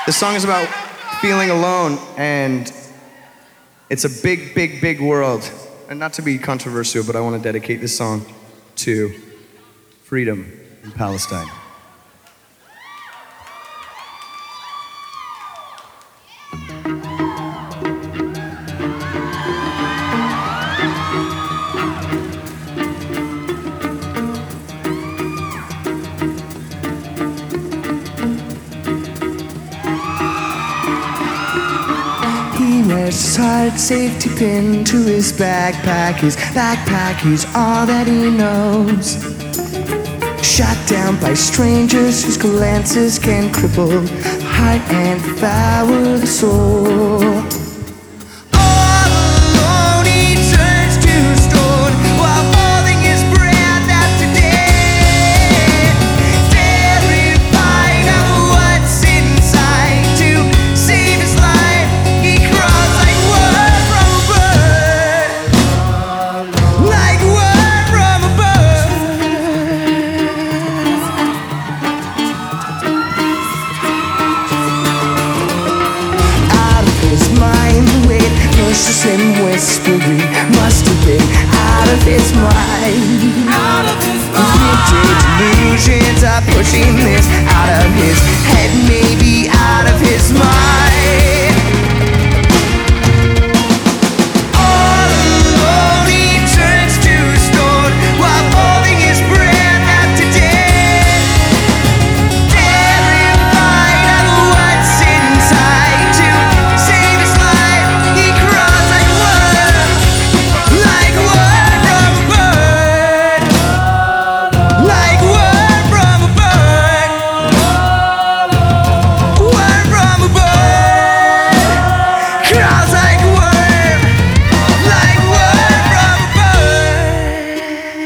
This song is about feeling alone, and it's a big, big, big world. And not to be controversial, but I want to dedicate this song to freedom in Palestine. He wears his heart safety pin to his backpack. His backpack is all that he knows. Shot down by strangers whose glances can cripple the heart and devour the soul. Him whispering, must have been out of his mind. Out of his mind. Delusions are pushing this out of his head, maybe out of his mind. All alone he turns to stone while holding his breath after death. Terrified of what's inside to save his life, he crawls like one from a bird. Like one from a bird. One from a bird. Crawls like worm. Like one from a bird.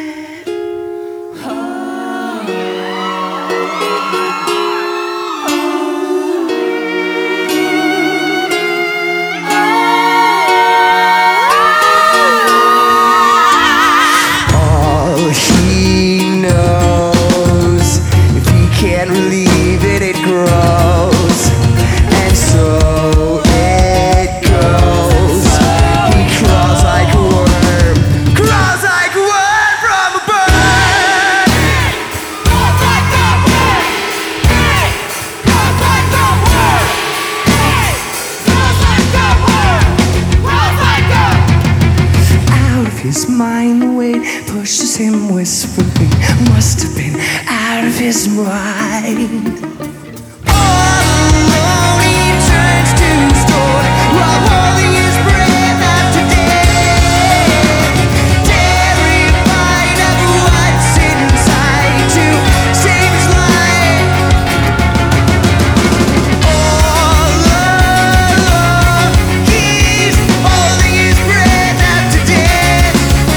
All he knows, if he can't relieve it, it grows. And so it goes. He crawls like a worm. Crawls like a worm from a bird. Crawls like a worm. Crawls like a worm. Crawls like a worm. Crawls like a out of his mind, the weight pushes him whispering, must have been out of his mind. All alone he turns to stone while holding his breath after death. Terrified of what's inside to save his life. All alone he's holding his breath after death.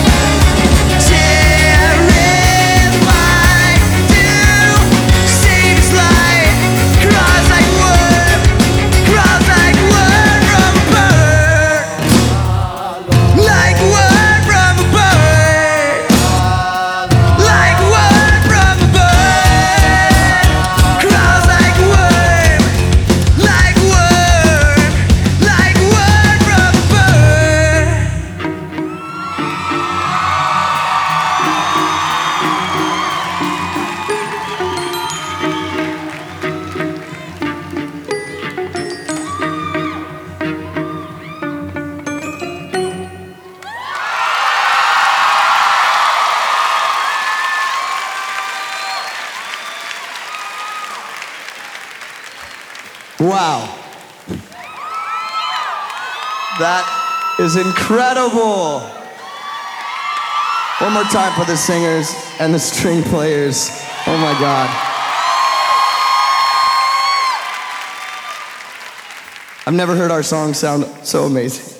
Terrified to save his life. Crawls like worm. Crawls like worm from a bird. Like worm from a bird. Like worm from a bird. Crawls like worm. Like worm. Like worm from a bird. Wow. That is incredible. One more time for the singers and the string players. Oh my God. I've never heard our song sound so amazing.